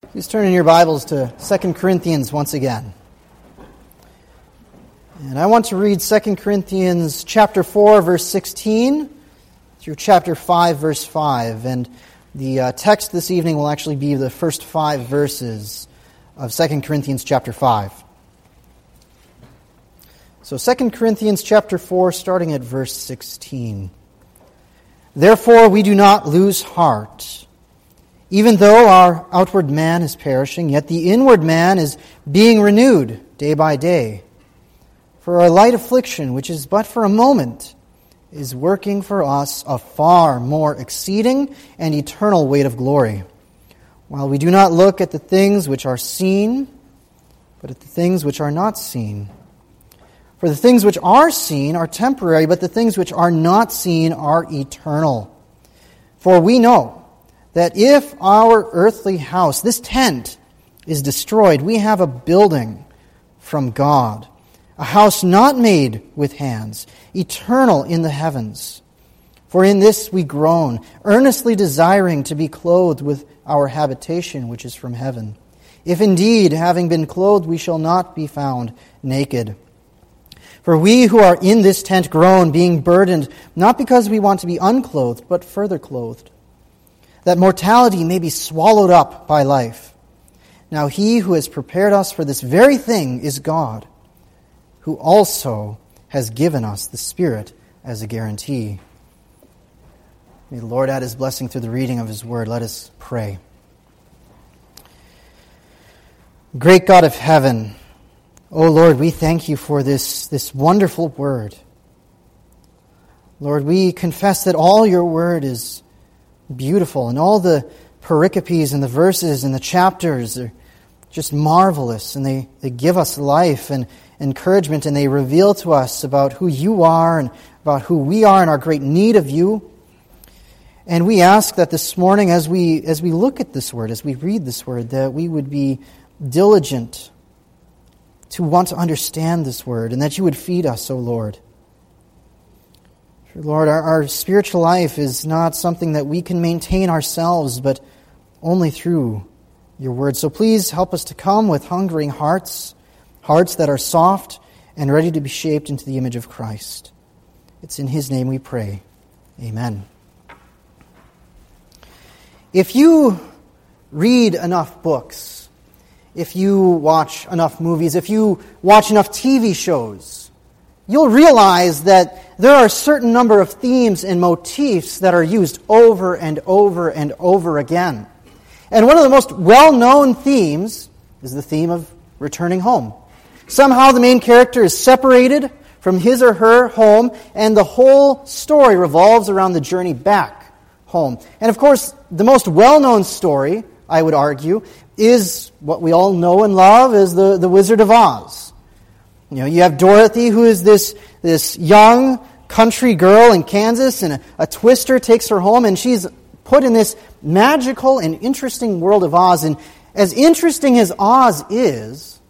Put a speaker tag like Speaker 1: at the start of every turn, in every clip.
Speaker 1: Please turn in your Bibles to 2 Corinthians once again. And I want to read 2 Corinthians chapter 4, verse 16 through chapter 5, verse 5. And the text this evening will actually be the first 5 verses of 2 Corinthians chapter 5. So 2 Corinthians chapter 4, starting at verse 16. Therefore we do not lose heart. Even though our outward man is perishing, yet the inward man is being renewed day by day. For our light affliction, which is but for a moment, is working for us a far more exceeding and eternal weight of glory. While we do not look at the things which are seen, but at the things which are not seen. For the things which are seen are temporary, but the things which are not seen are eternal. For we know that if our earthly house, this tent, is destroyed, we have a building from God, a house not made with hands, eternal in the heavens. For in this we groan, earnestly desiring to be clothed with our habitation which is from heaven. If indeed, having been clothed, we shall not be found naked. For we who are in this tent groan, being burdened, not because we want to be unclothed, but further clothed, that mortality may be swallowed up by life. Now he who has prepared us for this very thing is God, who also has given us the Spirit as a guarantee. May the Lord add His blessing through the reading of His Word. Let us pray. Great God of heaven, O Lord, we thank You for this wonderful Word. Lord, we confess that all Your Word is beautiful, and all the pericopes and the verses and the chapters are just marvelous, and they give us life and encouragement, and they reveal to us about who You are and about who we are and our great need of You. And we ask that this morning, as we look at this Word, as we read this Word, that we would be diligent to want to understand this Word, and that You would feed us, O Lord. Lord, our spiritual life is not something that we can maintain ourselves, but only through Your Word. So please help us to come with hungering hearts, hearts that are soft and ready to be shaped into the image of Christ. It's in His name we pray. Amen. If you read enough books, if you watch enough movies, if you watch enough TV shows, you'll realize that there are a certain number of themes and motifs that are used over and over and over again. And one of the most well-known themes is the theme of returning home. Somehow the main character is separated from his or her home, and the whole story revolves around the journey back home. And of course, the most well-known story, I would argue, is what we all know and love as the Wizard of Oz. You know, you have Dorothy, who is this young country girl in Kansas, and a twister takes her home, and she's put in this magical and interesting world of Oz. And as interesting as Oz is,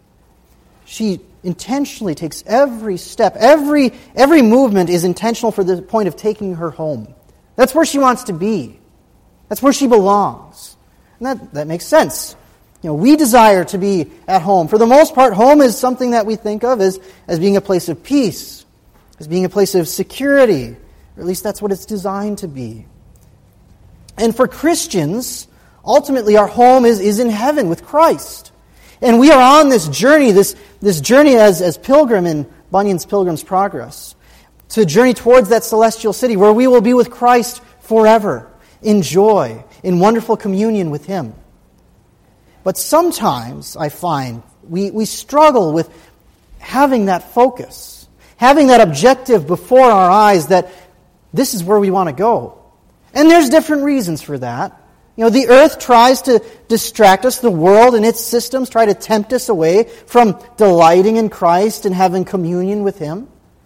Speaker 1: she intentionally takes every step, every movement is intentional for the point of taking her home. That's where she wants to be. That's where she belongs. And that makes sense. You know, we desire to be at home. For the most part, home is something that we think of as being a place of peace, as being a place of security, or at least that's what it's designed to be. And for Christians, ultimately our home is in heaven with Christ. And we are on this journey, this journey as pilgrim in Bunyan's Pilgrim's Progress, to journey towards that celestial city where we will be with Christ forever, in joy, in wonderful communion with Him. But sometimes, I find, we struggle with having that focus, having that objective before our eyes that this is where we want to go. And there's different reasons for that. You know, the earth tries to distract us, the world and its systems try to tempt us away from delighting in Christ and having communion with Him.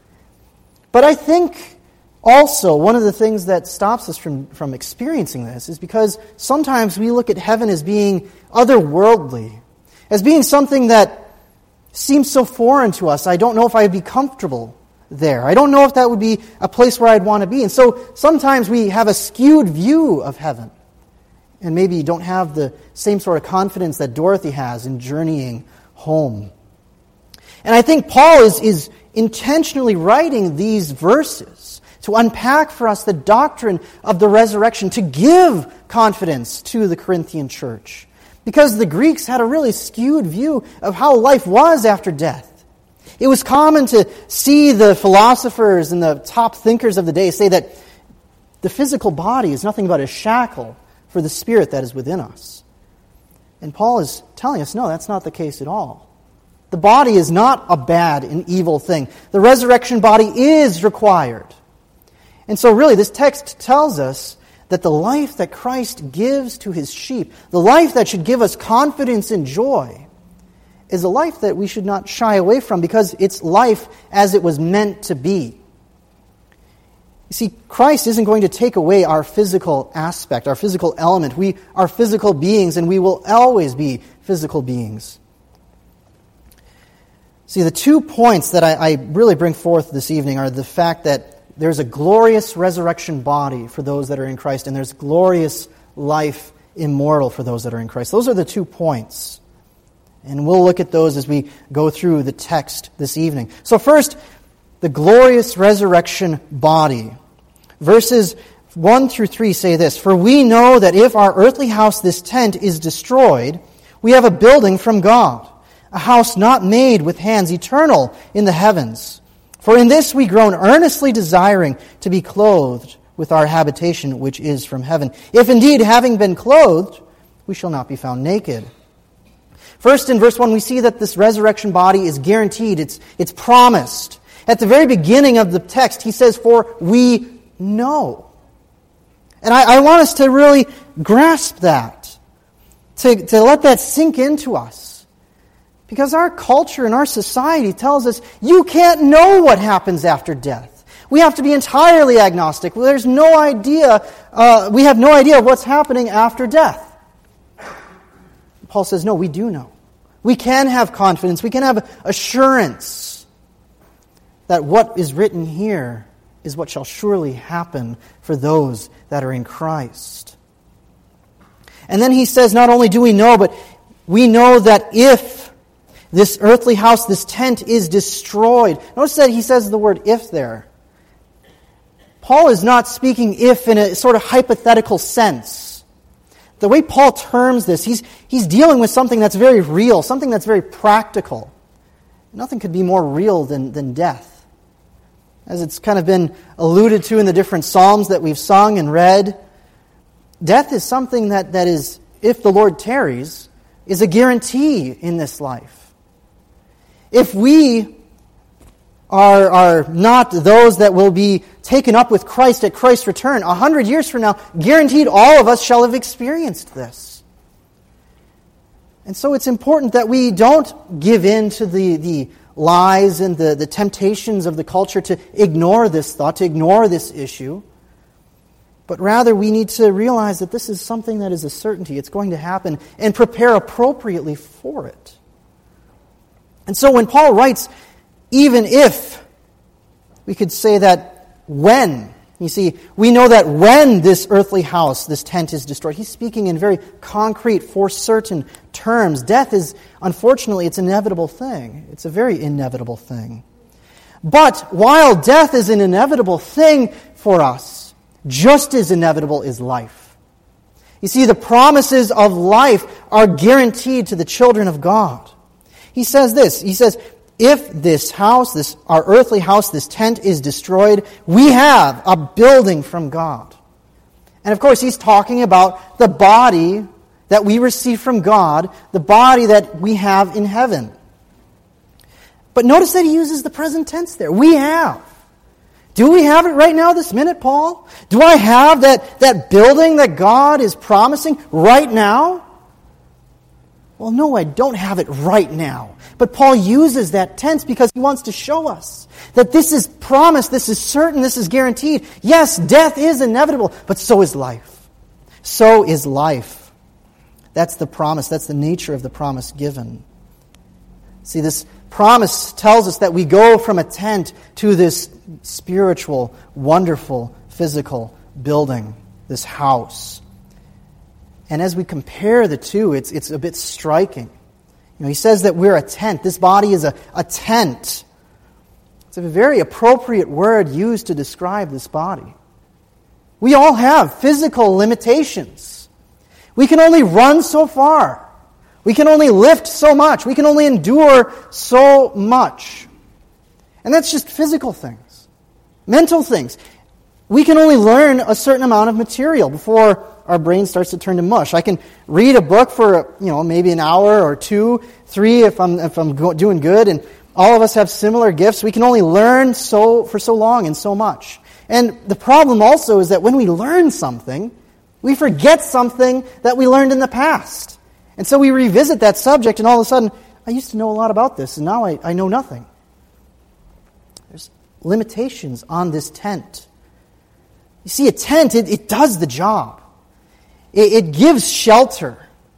Speaker 1: But I think also, one of the things that stops us from experiencing this is because sometimes we look at heaven as being otherworldly, as being something that seems so foreign to us. I don't know if I'd be comfortable there. I don't know if that would be a place where I'd want to be. And so sometimes we have a skewed view of heaven. And maybe you don't have the same sort of confidence that Dorothy has in journeying home. And I think Paul is intentionally writing these verses to unpack for us the doctrine of the resurrection, to give confidence to the Corinthian church. Because the Greeks had a really skewed view of how life was after death. It was common to see the philosophers and the top thinkers of the day say that the physical body is nothing but a shackle for the spirit that is within us. And Paul is telling us, no, that's not the case at all. The body is not a bad and evil thing. The resurrection body is required. And so really this text tells us that the life that Christ gives to his sheep, the life that should give us confidence and joy, is a life that we should not shy away from because it's life as it was meant to be. You see, Christ isn't going to take away our physical aspect, our physical element. We are physical beings, and we will always be physical beings. See, the 2 points that I really bring forth this evening are the fact that there's a glorious resurrection body for those that are in Christ, and there's glorious life immortal for those that are in Christ. Those are the 2 points. And we'll look at those as we go through the text this evening. So first, the glorious resurrection body. Verses 1 through 3 say this, "For we know that if our earthly house, this tent, is destroyed, we have a building from God, a house not made with hands, eternal in the heavens. For in this we groan, earnestly desiring to be clothed with our habitation which is from heaven. If indeed, having been clothed, we shall not be found naked." First, in verse 1, we see that this resurrection body is guaranteed. It's promised. At the very beginning of the text, he says, "For we know." And I want us to really grasp that, to let that sink into us. Because our culture and our society tells us you can't know what happens after death. We have to be entirely agnostic. There's no idea, we have no idea what's happening after death. Paul says, no, we do know. We can have confidence. We can have assurance that what is written here is what shall surely happen for those that are in Christ. And then he says, not only do we know, but we know that if this earthly house, this tent is destroyed. Notice that he says the word if there. Paul is not speaking if in a sort of hypothetical sense. The way Paul terms this, he's dealing with something that's very real, something that's very practical. Nothing could be more real than death. As it's kind of been alluded to in the different psalms that we've sung and read, death is something that is, if the Lord tarries, is a guarantee in this life. If we are not those that will be taken up with Christ at Christ's return, 100 years from now, guaranteed all of us shall have experienced this. And so it's important that we don't give in to the lies and the temptations of the culture to ignore this thought, to ignore this issue. But rather we need to realize that this is something that is a certainty. It's going to happen, and prepare appropriately for it. And so when Paul writes, even if, we could say that when, you see, we know that when this earthly house, this tent is destroyed, he's speaking in very concrete, for certain terms. Death is, unfortunately, it's an inevitable thing. It's a very inevitable thing. But while death is an inevitable thing for us, just as inevitable is life. You see, the promises of life are guaranteed to the children of God. He says this, he says, if this house, our earthly house, this tent is destroyed, we have a building from God. And of course, he's talking about the body that we receive from God, the body that we have in heaven. But notice that he uses the present tense there. We have. Do we have it right now this minute, Paul? Do I have that building that God is promising right now? Well, no, I don't have it right now. But Paul uses that tense because he wants to show us that this is promised, this is certain, this is guaranteed. Yes, death is inevitable, but so is life. So is life. That's the promise. That's the nature of the promise given. See, this promise tells us that we go from a tent to this spiritual, wonderful, physical building, this house. And as we compare the two, it's a bit striking. He says that we're a tent. This body is a tent. It's a very appropriate word used to describe this body. We all have physical limitations. We can only run so far. We can only lift so much. We can only endure so much. And that's just physical things. Mental things. We can only learn a certain amount of material before our brain starts to turn to mush. I can read a book for, maybe an hour or 2, 3 if I'm doing good, and all of us have similar gifts. We can only learn for so long and so much. And the problem also is that when we learn something, we forget something that we learned in the past. And so we revisit that subject, and all of a sudden, I used to know a lot about this, and now I know nothing. There's limitations on this tent. You see, a tent, it does the job. It gives shelter.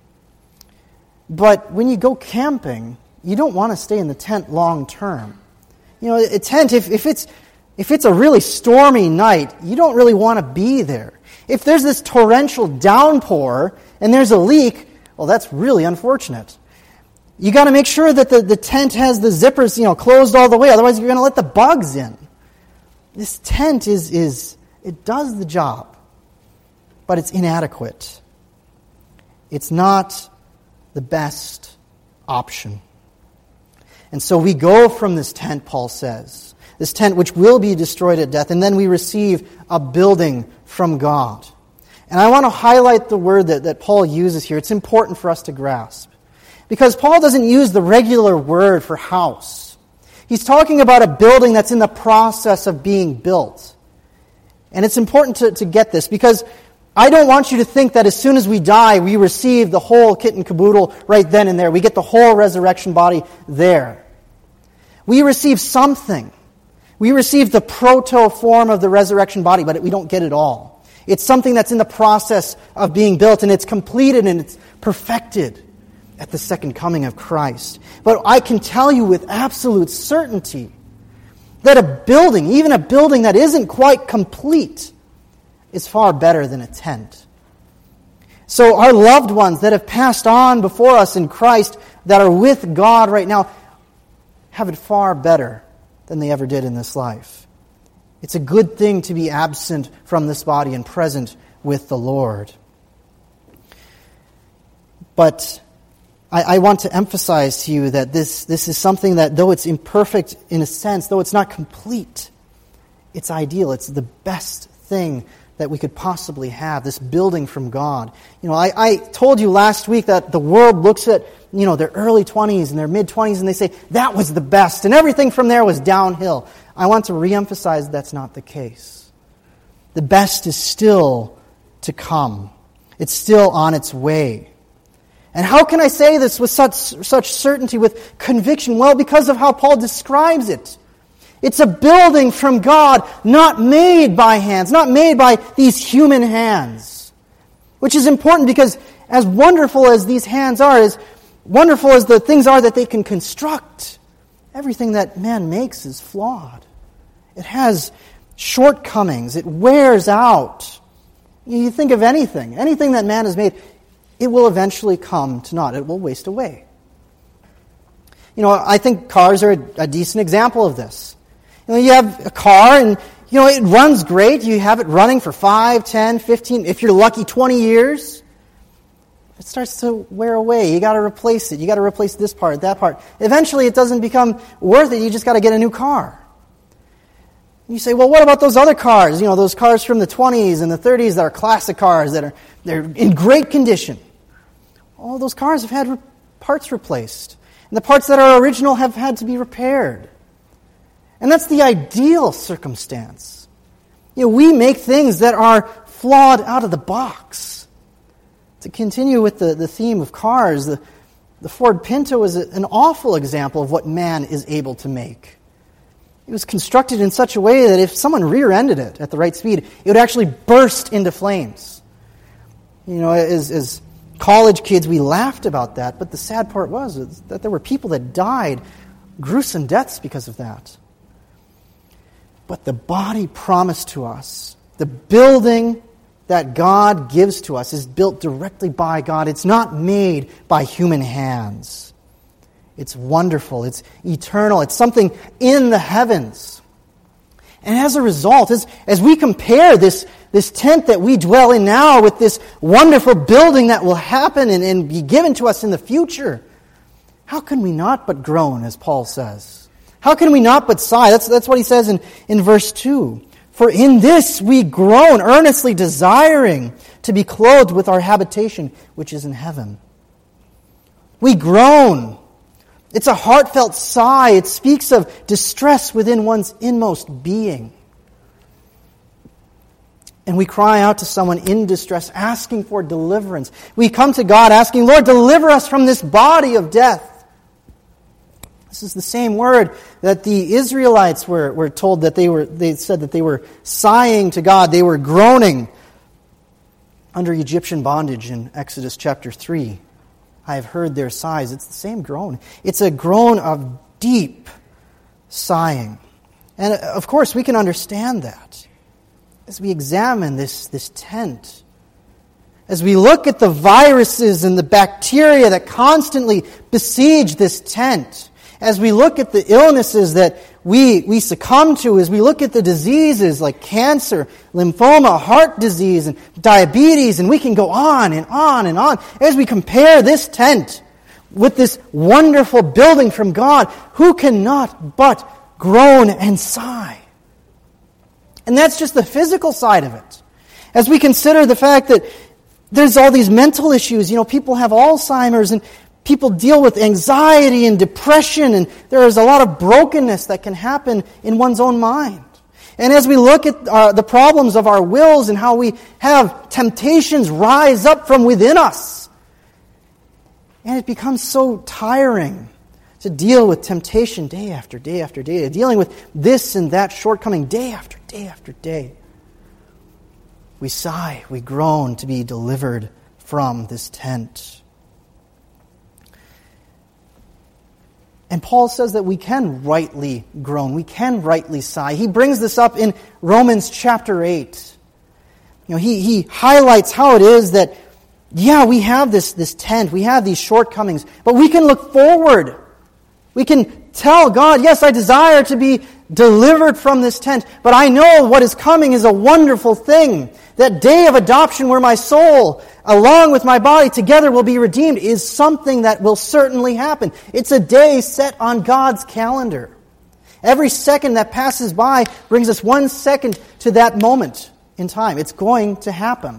Speaker 1: But when you go camping, you don't want to stay in the tent long term. A tent, if it's a really stormy night, you don't really want to be there. If there's this torrential downpour and there's a leak, well, that's really unfortunate. You got to make sure that the tent has the zippers, closed all the way. Otherwise, you're going to let the bugs in. This tent it does the job, but it's inadequate. It's not the best option. And so we go from this tent, Paul says, this tent which will be destroyed at death, and then we receive a building from God. And I want to highlight the word that Paul uses here. It's important for us to grasp. Because Paul doesn't use the regular word for house. He's talking about a building that's in the process of being built. And it's important to get this, because I don't want you to think that as soon as we die, we receive the whole kit and caboodle right then and there. We get the whole resurrection body there. We receive something. We receive the proto form of the resurrection body, but we don't get it all. It's something that's in the process of being built, and it's completed and it's perfected at the second coming of Christ. But I can tell you with absolute certainty that a building, even a building that isn't quite complete, is far better than a tent. So our loved ones that have passed on before us in Christ, that are with God right now, have it far better than they ever did in this life. It's a good thing to be absent from this body and present with the Lord. But I want to emphasize to you that this is something that, though it's imperfect in a sense, though it's not complete, it's ideal. It's the best thing that we could possibly have, this building from God. I told you last week that the world looks at, their early 20s and their mid-20s, and they say, that was the best, and everything from there was downhill. I want to reemphasize that's not the case. The best is still to come. It's still on its way. And how can I say this with such certainty, with conviction? Well, because of how Paul describes it. It's a building from God, not made by hands, not made by these human hands. Which is important because as wonderful as these hands are, as wonderful as the things are that they can construct, everything that man makes is flawed. It has shortcomings. It wears out. You think of anything that man has made, it will eventually come to naught. It will waste away. I think cars are a decent example of this. You have a car and, it runs great. You have it running for 5, 10, 15, if you're lucky, 20 years. It starts to wear away. You got to replace it. You got to replace this part, that part. Eventually, it doesn't become worth it. You just got to get a new car. You say, well, what about those other cars? Those cars from the 20s and the 30s that are classic cars they're in great condition. All those cars have had parts replaced. And the parts that are original have had to be repaired. And that's the ideal circumstance. We make things that are flawed out of the box. To continue with the theme of cars, the Ford Pinto is an awful example of what man is able to make. It was constructed in such a way that if someone rear-ended it at the right speed, it would actually burst into flames. As college kids, we laughed about that, but the sad part was that there were people that died gruesome deaths because of that. But the body promised to us, the building that God gives to us is built directly by God. It's not made by human hands. It's wonderful. It's eternal. It's something in the heavens. And as a result, as we compare this tent that we dwell in now with this wonderful building that will happen and be given to us in the future, how can we not but groan, as Paul says? How can we not but sigh? That's what he says in verse 2. For in this we groan, earnestly desiring to be clothed with our habitation, which is in heaven. We groan. It's a heartfelt sigh. It speaks of distress within one's inmost being. And we cry out to someone in distress, asking for deliverance. We come to God asking, Lord, deliver us from this body of death. This is the same word that the Israelites were told that they said that they were sighing to God. They were groaning under Egyptian bondage in Exodus chapter 3. I have heard their sighs. It's the same groan. It's a groan of deep sighing. And of course, we can understand that as we examine this tent. As we look at the viruses and the bacteria that constantly besiege this tent. As we look at the illnesses that we succumb to, as we look at the diseases like cancer, lymphoma, heart disease, and diabetes, and we can go on and on and on. As we compare this tent with this wonderful building from God, who cannot but groan and sigh? And that's just the physical side of it. As we consider the fact that there's all these mental issues, people have Alzheimer's and people deal with anxiety and depression, and there is a lot of brokenness that can happen in one's own mind. And as we look at the problems of our wills and how we have temptations rise up from within us, and it becomes so tiring to deal with temptation day after day after day, dealing with this and that shortcoming day after day after day. We sigh, we groan to be delivered from this tent. And Paul says that we can rightly groan, we can rightly sigh. He brings this up in Romans chapter 8. He highlights how it is that, we have this tent, we have these shortcomings, but we can look forward. We can tell God, yes, I desire to be delivered from this tent, but I know what is coming is a wonderful thing. That day of adoption where my soul, along with my body, together will be redeemed is something that will certainly happen. It's a day set on God's calendar. Every second that passes by brings us 1 second to that moment in time. It's going to happen.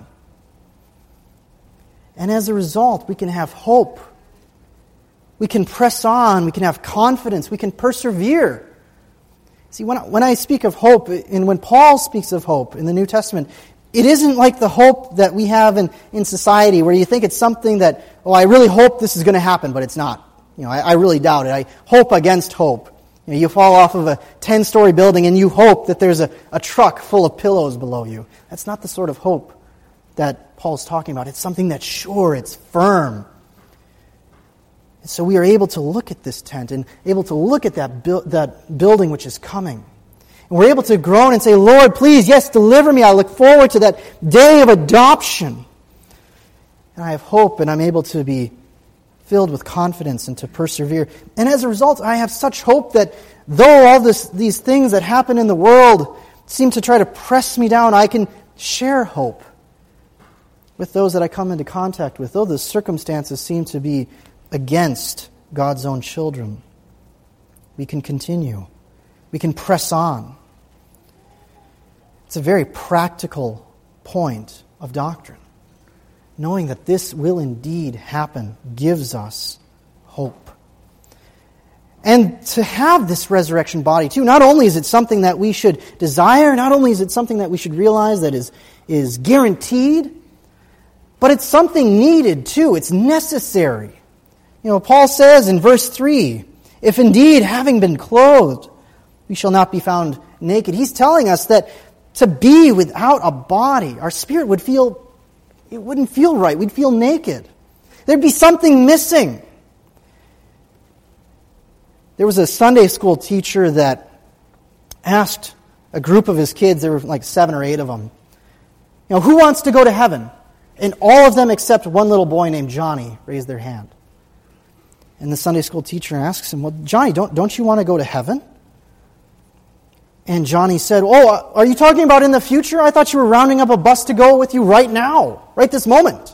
Speaker 1: And as a result, we can have hope. We can press on. We can have confidence. We can persevere. See, when I speak of hope, and when Paul speaks of hope in the New Testament, it isn't like the hope that we have in society where you think it's something that, I really hope this is going to happen, but it's not. I really doubt it. I hope against hope. You fall off of a 10-story building and you hope that there's a truck full of pillows below you. That's not the sort of hope that Paul's talking about. It's something that's sure, it's firm. And so we are able to look at this tent and able to look at that building which is coming. And we're able to groan and say, Lord, please, yes, deliver me. I look forward to that day of adoption. And I have hope, and I'm able to be filled with confidence and to persevere. And as a result, I have such hope that though all these things that happen in the world seem to try to press me down, I can share hope with those that I come into contact with, though the circumstances seem to be against God's own children. We can continue. We can press on. It's a very practical point of doctrine. Knowing that this will indeed happen gives us hope. And to have this resurrection body too, not only is it something that we should desire, not only is it something that we should realize that is guaranteed, but it's something needed too. It's necessary. Paul says in verse 3, if indeed having been clothed, we shall not be found naked. He's telling us that to be without a body, our spirit wouldn't feel right. We'd feel naked. There'd be something missing. There was a Sunday school teacher that asked a group of his kids, there were like 7 or 8 of them, Who wants to go to heaven? And all of them except one little boy named Johnny raised their hand. And the Sunday school teacher asks him, well, Johnny, don't you want to go to heaven? And Johnny said, oh, are you talking about in the future? I thought you were rounding up a bus to go with you right now, right this moment.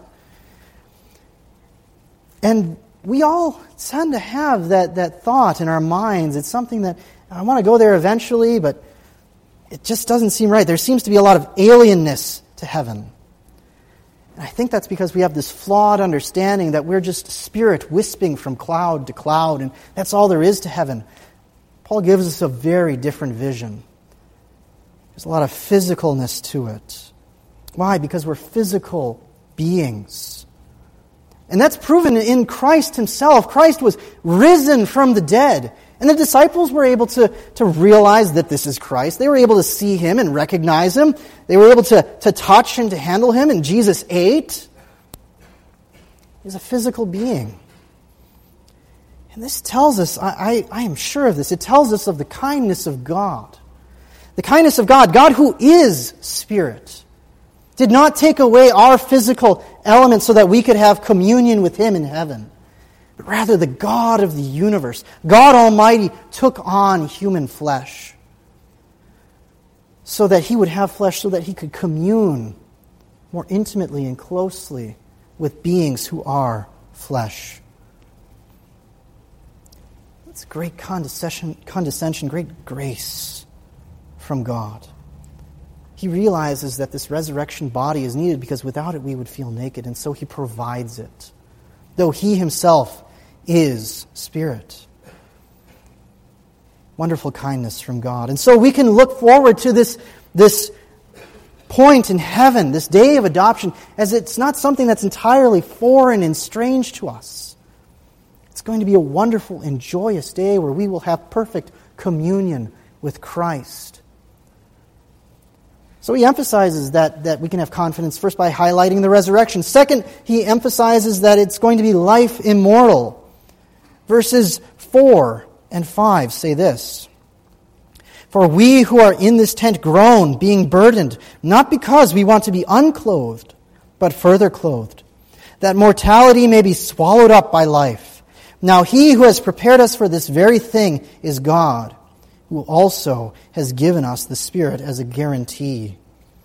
Speaker 1: And we all tend to have that thought in our minds. It's something that I want to go there eventually, but it just doesn't seem right. There seems to be a lot of alienness to heaven. And I think that's because we have this flawed understanding that we're just spirit wisping from cloud to cloud, and that's all there is to heaven. Paul gives us a very different vision. There's a lot of physicalness to it. Why? Because we're physical beings. And that's proven in Christ himself. Christ was risen from the dead. And the disciples were able to realize that this is Christ. They were able to see him and recognize him. They were able to touch and to handle him. And Jesus ate. He's a physical being. And this tells us, I am sure of this, it tells us of the kindness of God. The kindness of God, God who is Spirit, did not take away our physical elements so that we could have communion with him in heaven. But rather the God of the universe, God Almighty, took on human flesh so that he would have flesh, so that he could commune more intimately and closely with beings who are flesh. It's great condescension, great grace from God. He realizes that this resurrection body is needed because without it we would feel naked, and so he provides it, though he himself is Spirit. Wonderful kindness from God. And so we can look forward to this point in heaven, this day of adoption, as it's not something that's entirely foreign and strange to us. It's going to be a wonderful and joyous day where we will have perfect communion with Christ. So he emphasizes that we can have confidence first by highlighting the resurrection. Second, he emphasizes that it's going to be life immortal. Verses 4 and 5 say this: For we who are in this tent groan, being burdened, not because we want to be unclothed, but further clothed, that mortality may be swallowed up by life. Now he who has prepared us for this very thing is God, who also has given us the Spirit as a guarantee.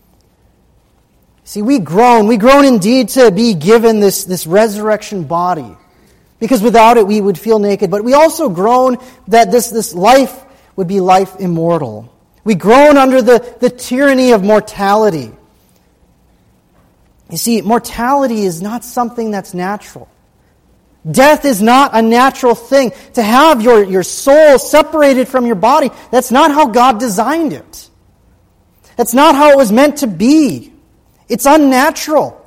Speaker 1: See, we groan indeed to be given this resurrection body, because without it we would feel naked, but we also groan that this life would be life immortal. We groan under the tyranny of mortality. You see, mortality is not something that's natural. Death is not a natural thing. To have your soul separated from your body, that's not how God designed it. That's not how it was meant to be. It's unnatural.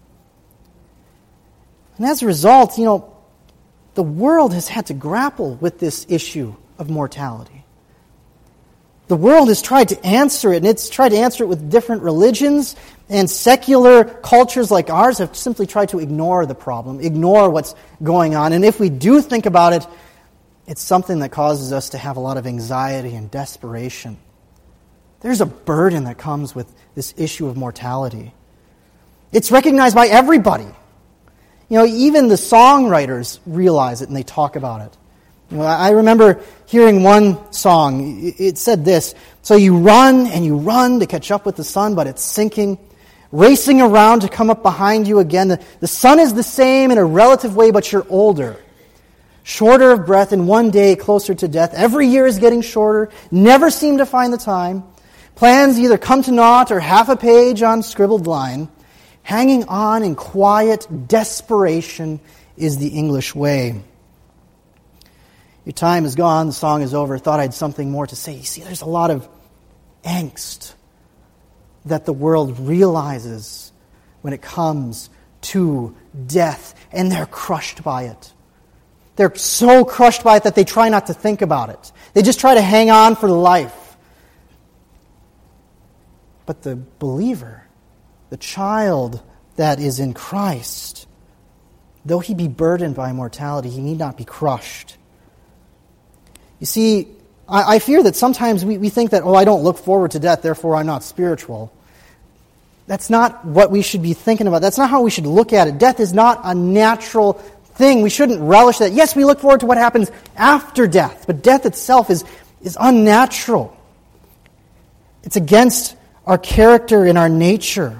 Speaker 1: And as a result, the world has had to grapple with this issue of mortality. The world has tried to answer it, and it's tried to answer it with different religions, and secular cultures like ours have simply tried to ignore the problem, ignore what's going on. And if we do think about it, it's something that causes us to have a lot of anxiety and desperation. There's a burden that comes with this issue of mortality. It's recognized by everybody. Even the songwriters realize it and they talk about it. I remember hearing one song. It said this: so you run and you run to catch up with the sun, but it's sinking, racing around to come up behind you again. The sun is the same in a relative way, but you're older, shorter of breath, and one day closer to death. Every year is getting shorter, never seem to find the time. Plans either come to naught or half a page on scribbled line. Hanging on in quiet desperation is the English way. Your time is gone, the song is over. Thought I had something more to say. You see, there's a lot of angst that the world realizes when it comes to death, and they're crushed by it. They're so crushed by it that they try not to think about it. They just try to hang on for life. But the believer, the child that is in Christ, though he be burdened by mortality, he need not be crushed. You see, I fear that sometimes we think that, I don't look forward to death, therefore I'm not spiritual. That's not what we should be thinking about. That's not how we should look at it. Death is not a natural thing. We shouldn't relish that. Yes, we look forward to what happens after death, but death itself is unnatural. It's against our character and our nature.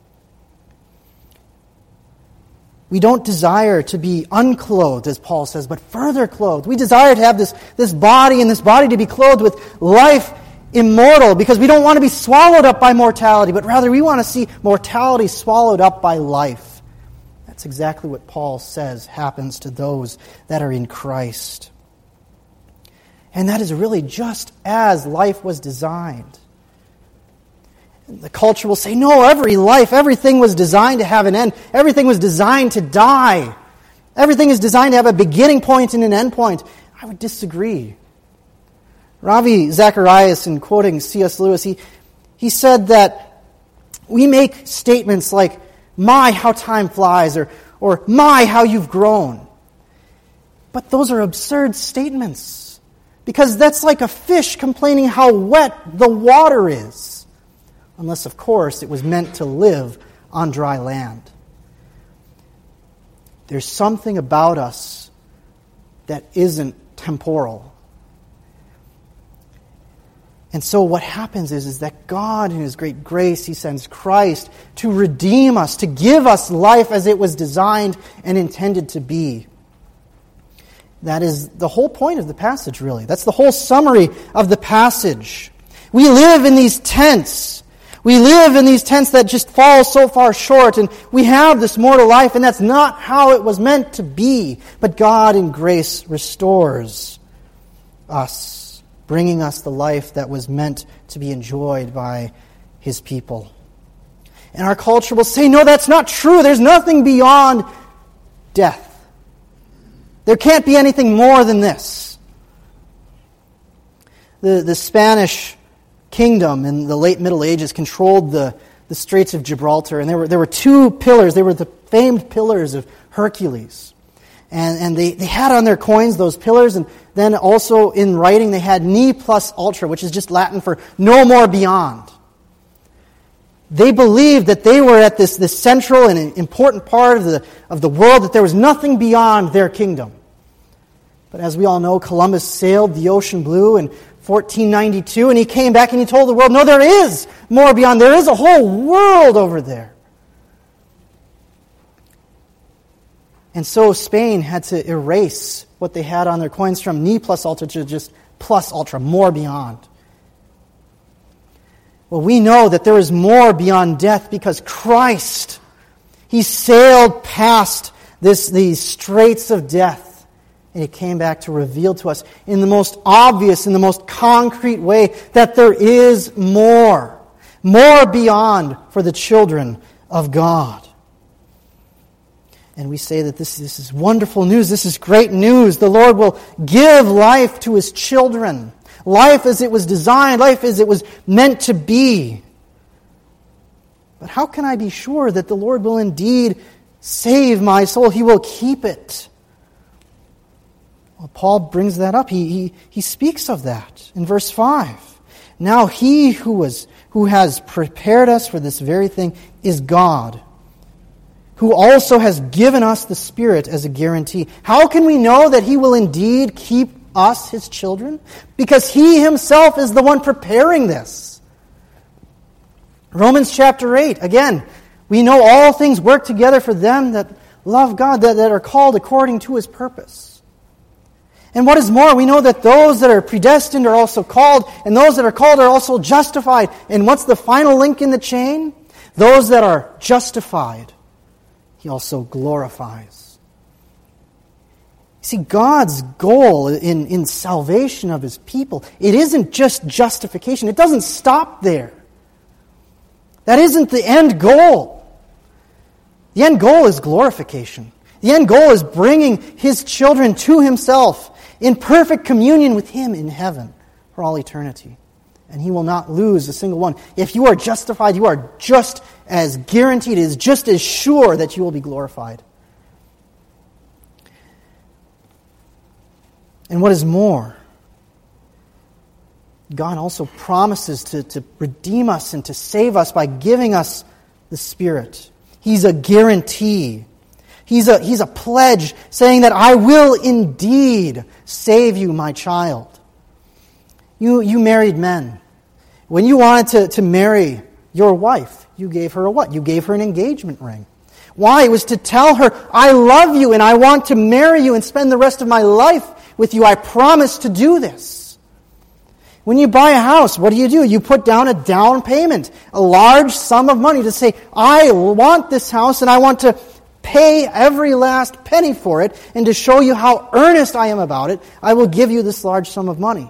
Speaker 1: We don't desire to be unclothed, as Paul says, but further clothed. We desire to have this body and this body to be clothed with life immortal, because we don't want to be swallowed up by mortality, but rather we want to see mortality swallowed up by life. That's exactly what Paul says happens to those that are in Christ. And that is really just as life was designed. The culture will say, no, everything was designed to have an end. Everything was designed to die. Everything is designed to have a beginning point and an end point. I would disagree. Ravi Zacharias, in quoting C.S. Lewis, he said that we make statements like, my, how time flies, or my, how you've grown. But those are absurd statements, because that's like a fish complaining how wet the water is. Unless, of course, it was meant to live on dry land. There's something about us that isn't temporal. And so what happens is that God, in His great grace, He sends Christ to redeem us, to give us life as it was designed and intended to be. That is the whole point of the passage, really. That's the whole summary of the passage. We live in these tents. We live in these tents that just fall so far short, and we have this mortal life, and that's not how it was meant to be. But God in grace restores us, bringing us the life that was meant to be enjoyed by His people. And our culture will say, no, that's not true. There's nothing beyond death. There can't be anything more than this. The Spanish kingdom in the late Middle Ages controlled the Straits of Gibraltar, and there were two pillars. They were the famed pillars of Hercules. And they had on their coins those pillars, and then also in writing they had ne plus ultra, which is just Latin for no more beyond. They believed that they were at this central and important part of the world, that there was nothing beyond their kingdom. But as we all know, Columbus sailed the ocean blue in 1492, and he came back and he told the world, no, there is more beyond. There is a whole world over there. And so Spain had to erase what they had on their coins from ne plus ultra to just plus ultra, more beyond. Well, we know that there is more beyond death because Christ, He sailed past these straits of death. And He came back to reveal to us in the most obvious, in the most concrete way, that there is more beyond for the children of God. And we say that this is wonderful news, this is great news. The Lord will give life to His children. Life as it was designed, life as it was meant to be. But how can I be sure that the Lord will indeed save my soul? He will keep it. Well, Paul brings that up. He speaks of that in verse 5. Now He who has prepared us for this very thing is God, who also has given us the Spirit as a guarantee. How can we know that He will indeed keep us, His children? Because He Himself is the one preparing this. Romans chapter 8, again, we know all things work together for them that love God, that are called according to His purpose. And what is more, we know that those that are predestined are also called, and those that are called are also justified. And what's the final link in the chain? Those that are justified, He also glorifies. See, God's goal in salvation of His people, it isn't just justification. It doesn't stop there. That isn't the end goal. The end goal is glorification. The end goal is bringing His children to Himself in perfect communion with Him in heaven for all eternity. And He will not lose a single one. If you are justified, you are just as guaranteed, it is just as sure that you will be glorified. And what is more, God also promises to redeem us and to save us by giving us the Spirit. He's a guarantee. He's a pledge saying that I will indeed save you, my child. You married men. When you wanted to marry your wife, you gave her a what? You gave her an engagement ring. Why? It was to tell her, I love you and I want to marry you and spend the rest of my life with you. I promise to do this. When you buy a house, what do? You put down a down payment, a large sum of money to say, I want this house and I want to pay every last penny for it, and to show you how earnest I am about it, I will give you this large sum of money.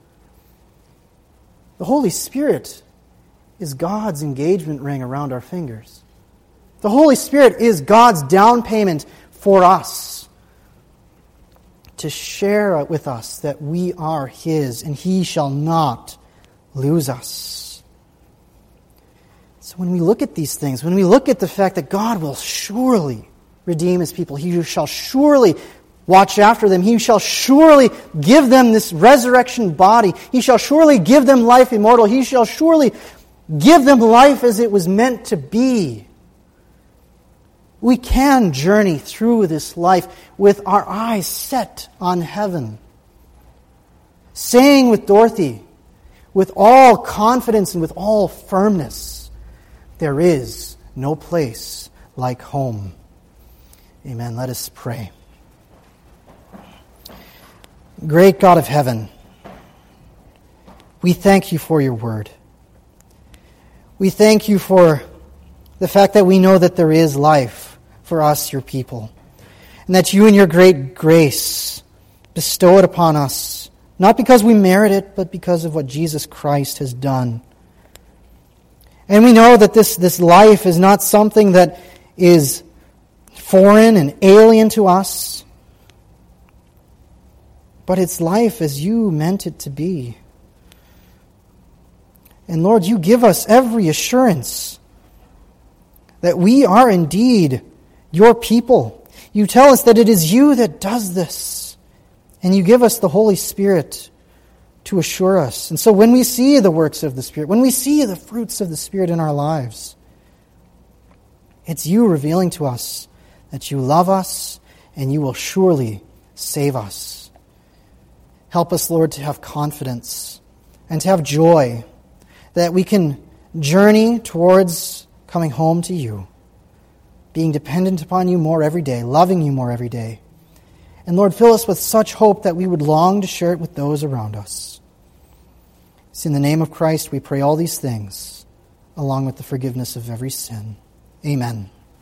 Speaker 1: The Holy Spirit is God's engagement ring around our fingers. The Holy Spirit is God's down payment for us, to share with us that we are His and He shall not lose us. So when we look at these things, when we look at the fact that God will surely redeem His people, He shall surely watch after them, He shall surely give them this resurrection body, He shall surely give them life immortal, He shall surely give them life as it was meant to be. We can journey through this life with our eyes set on heaven, saying with Dorothy, with all confidence and with all firmness, there is no place like home. Amen. Let us pray. Great God of heaven, we thank you for your word. We thank you for the fact that we know that there is life for us, your people, and that you in your great grace bestow it upon us, not because we merit it, but because of what Jesus Christ has done. And we know that this life is not something that is foreign and alien to us, but it's life as you meant it to be. And Lord, you give us every assurance that we are indeed your people. You tell us that it is you that does this. And you give us the Holy Spirit to assure us. And so when we see the works of the Spirit, when we see the fruits of the Spirit in our lives, it's you revealing to us that you love us and you will surely save us. Help us, Lord, to have confidence and to have joy that we can journey towards coming home to you, being dependent upon you more every day, loving you more every day. And Lord, fill us with such hope that we would long to share it with those around us. It's in the name of Christ we pray all these things, along with the forgiveness of every sin. Amen.